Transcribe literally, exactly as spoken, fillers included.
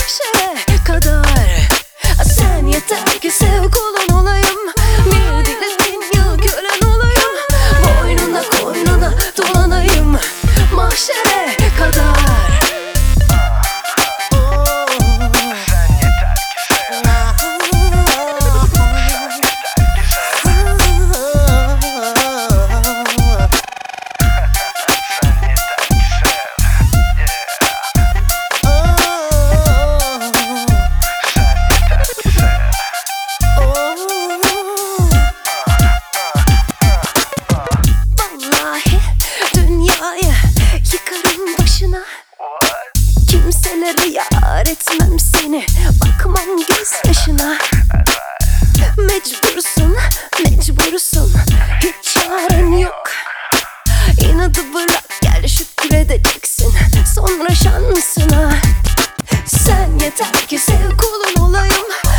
mahşere kadar. Sen yeter ki sev, kulun olayım. Bir dile bin yıl kölen olayım. Boynuna koynuna dolanayım mahşere kadar. Yıkarım başına, kimselere yar etmem seni, bakmam gözyaşına. Mecbursun, mecbursun, hiç çaren yok. İnadı bırak, gel şükredeceksin sonra şansına. Sen yeter ki sev, kulun olayım.